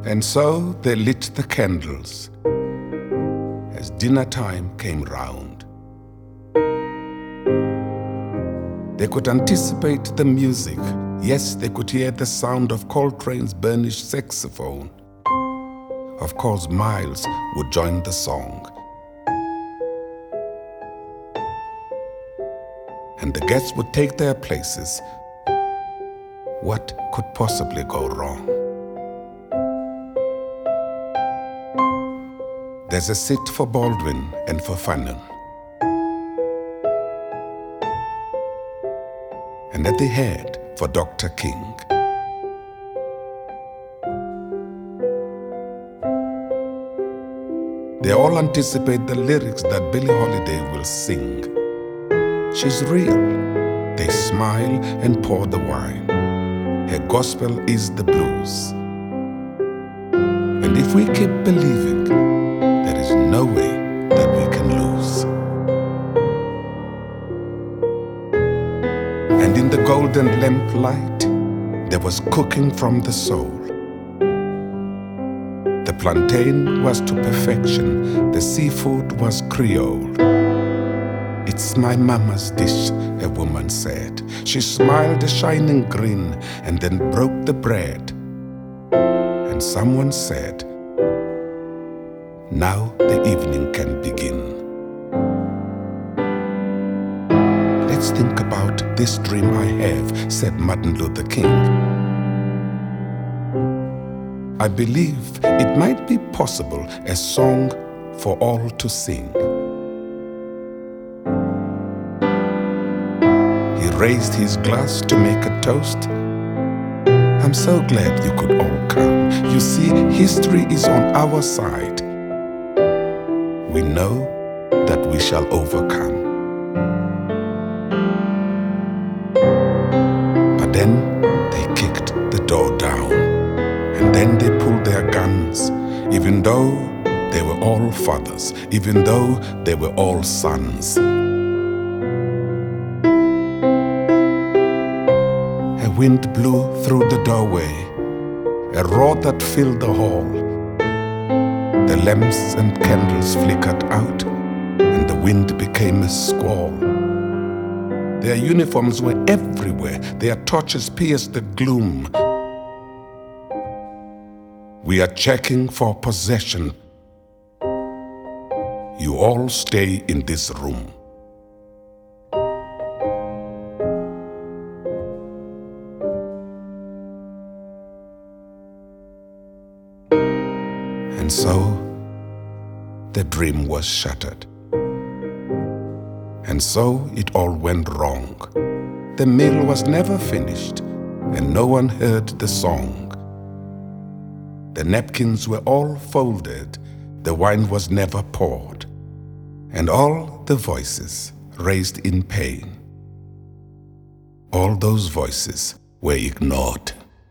And so they lit the candles as dinner time came round. They could anticipate the music. Yes, they could hear the sound of Coltrane's burnished saxophone. Of course, Miles would join the song. And the guests would take their places. What could possibly go wrong? There's a seat for Baldwin and for Fanon. And at the head for Dr. King. They all anticipate the lyrics that Billie Holiday will sing. She's real. They smile and pour the wine. Her gospel is the blues. And if we keep believing, there is no way that we can lose. And in the golden lamplight, there was cooking from the soul. The plantain was to perfection, the seafood was Creole. It's my mama's dish, a woman said. She smiled a shining grin and then broke the bread. And someone said, now the evening can begin. Let's think about this dream I have, said Martin Luther King. I believe it might be possible, a song for all to sing. He raised his glass to make a toast. I'm so glad you could all come. You see, history is on our side. We know that we shall overcome. But then they kicked the door down. And then they pulled their guns, even though they were all fathers, even though they were all sons. A wind blew through the doorway, a roar that filled the hall. The lamps and candles flickered out, and the wind became a squall. Their uniforms were everywhere, their torches pierced the gloom. We are checking for possession. You all stay in this room. And so, the dream was shattered. And so it all went wrong. The meal was never finished, and no one heard the song. The napkins were all folded, the wine was never poured, and all the voices raised in pain, all those voices were ignored.